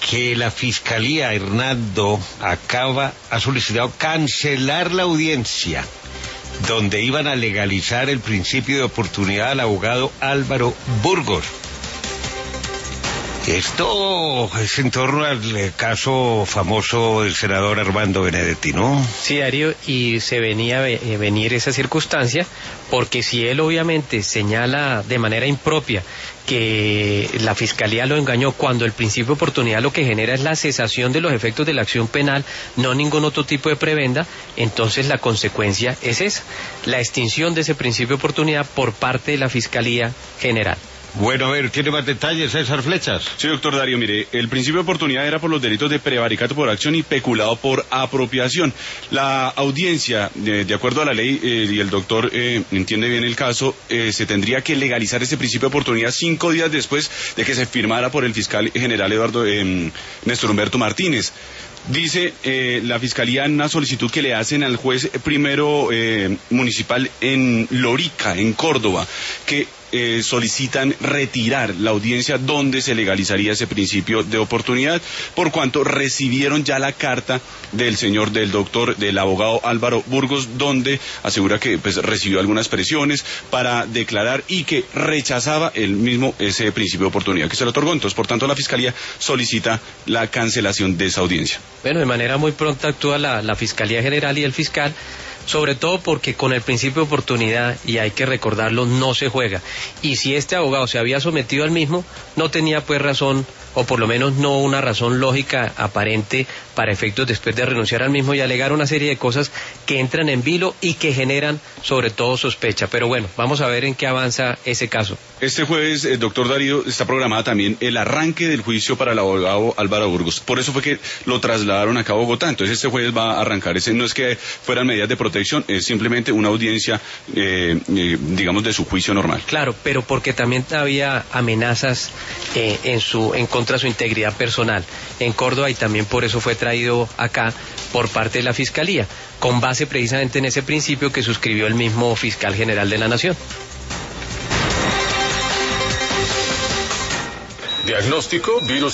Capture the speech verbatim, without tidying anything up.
que la Fiscalía, Hernando, acaba, ha solicitado cancelar la audiencia donde iban a legalizar el principio de oportunidad al abogado Álvaro Burgos. Esto es en torno al caso famoso del senador Armando Benedetti, ¿no? Sí, Darío, y se venía a venir esa circunstancia, porque si él obviamente señala de manera impropia que la Fiscalía lo engañó, cuando el principio de oportunidad lo que genera es la cesación de los efectos de la acción penal, no ningún otro tipo de prebenda, entonces la consecuencia es esa, la extinción de ese principio de oportunidad por parte de la Fiscalía General. Bueno, a ver, ¿tiene más detalles, César Flechas? Sí, doctor Darío, mire, el principio de oportunidad era por los delitos de prevaricato por acción y peculado por apropiación. La audiencia, de, de acuerdo a la ley, eh, y el doctor eh, entiende bien el caso, eh, se tendría que legalizar ese principio de oportunidad cinco días después de que se firmara por el fiscal general Eduardo eh, Néstor Humberto Martínez. Dice eh, la Fiscalía en una solicitud que le hacen al juez primero eh, municipal en Lorica, en Córdoba, que eh, solicitan retirar la audiencia donde se legalizaría ese principio de oportunidad, por cuanto recibieron ya la carta del señor, del doctor, del abogado Álvaro Burgos, donde asegura que pues recibió algunas presiones para declarar y que rechazaba él mismo ese principio de oportunidad que se le otorgó. Entonces, por tanto, la Fiscalía solicita la cancelación de esa audiencia. Bueno, de manera muy pronta actúa la, la Fiscalía General y el fiscal, sobre todo porque con el principio de oportunidad, y hay que recordarlo, no se juega. Y si este abogado se había sometido al mismo, no tenía pues razón, o por lo menos no una razón lógica aparente para efectos después de renunciar al mismo y alegar una serie de cosas que entran en vilo y que generan sobre todo sospecha. Pero bueno, vamos a ver en qué avanza ese caso. Este jueves, el doctor Darío, está programada también el arranque del juicio para el abogado Álvaro Burgos. Por eso fue que lo trasladaron acá a Bogotá. Entonces este jueves va a arrancar. Ese no es que fueran medidas de protección, es simplemente una audiencia, eh, eh, digamos, de su juicio normal. Claro, pero porque también había amenazas eh, en su en contra de su integridad personal en Córdoba, y también por eso fue traído acá por parte de la Fiscalía, con base precisamente en ese principio que suscribió el mismo fiscal general de la Nación. Diagnóstico: virus